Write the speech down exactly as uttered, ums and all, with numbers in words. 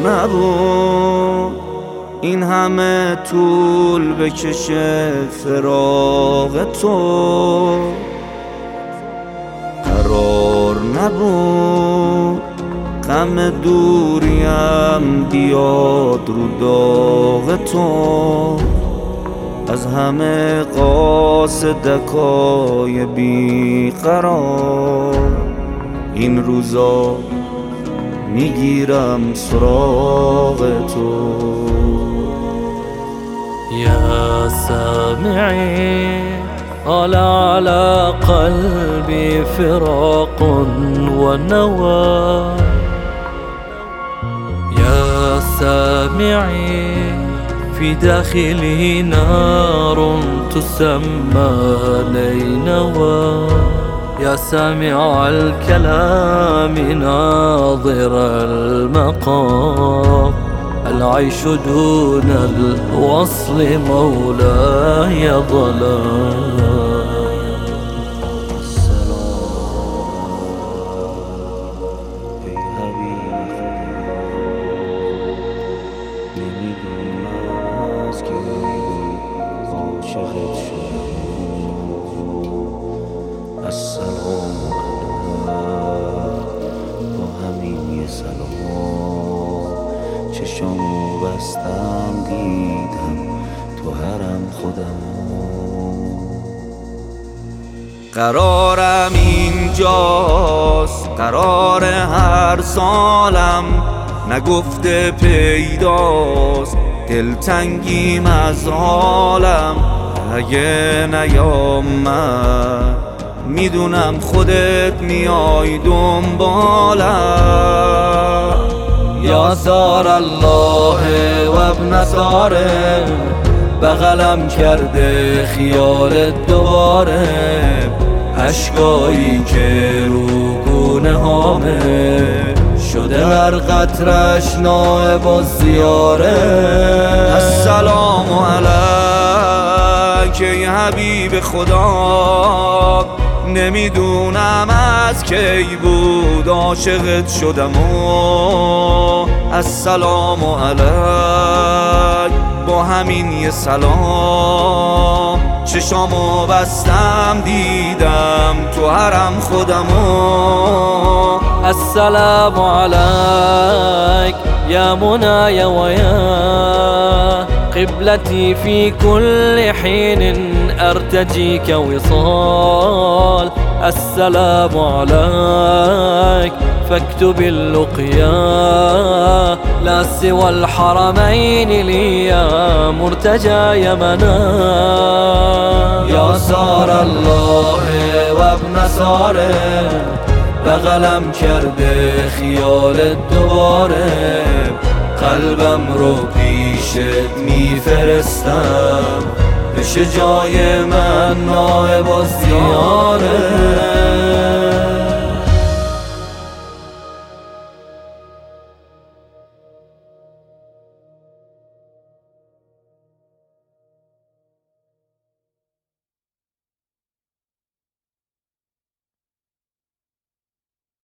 نبود این همه طول بکشه فراق تو، قرار نبود غم دوریم بیاد رو داغ تو. از همه قاصدکای بیقرار این روزا میگیرم سراغ تو. يا سامعي على على قلبي فراق ونوى، يا سامعي في داخلي نار تسمى نينوى، يا سامع الكلام ناظر المقام، العيش دون الوصل مولاي ظلام. السلام با همین یه سلام چشامو بستم دیدم تو حرم خودم. قرارم اینجاست قرار هر سالم، نگفته پیداست دلتنگیم از حالم. اگه نیامد میدونم خودت میای دنبالم. یا زار الله و ابن زاره بغلم کرده خیالت دوباره، اشکایی که رو گونه هامه شده هر قطرش نائب و زیاره. السلام علیک ای حبیب خدا، نمیدونم از کی بود عاشقت شدم و السلام علیک با همین یه سلام چشامو بستم دیدم تو حرم خودم و السلام عليك يا منايا ويا قبلتي في كل حين أرتجيك وصال. السلام عليك فاكتب اللقيا لا سوى الحرمين لي يا مرتجى يا منال. يا زار الله وابن زاره بغلم کرده خیالت دوباره، قلبم رو پیشت میفرستم بشه جای من نائب و زیاره.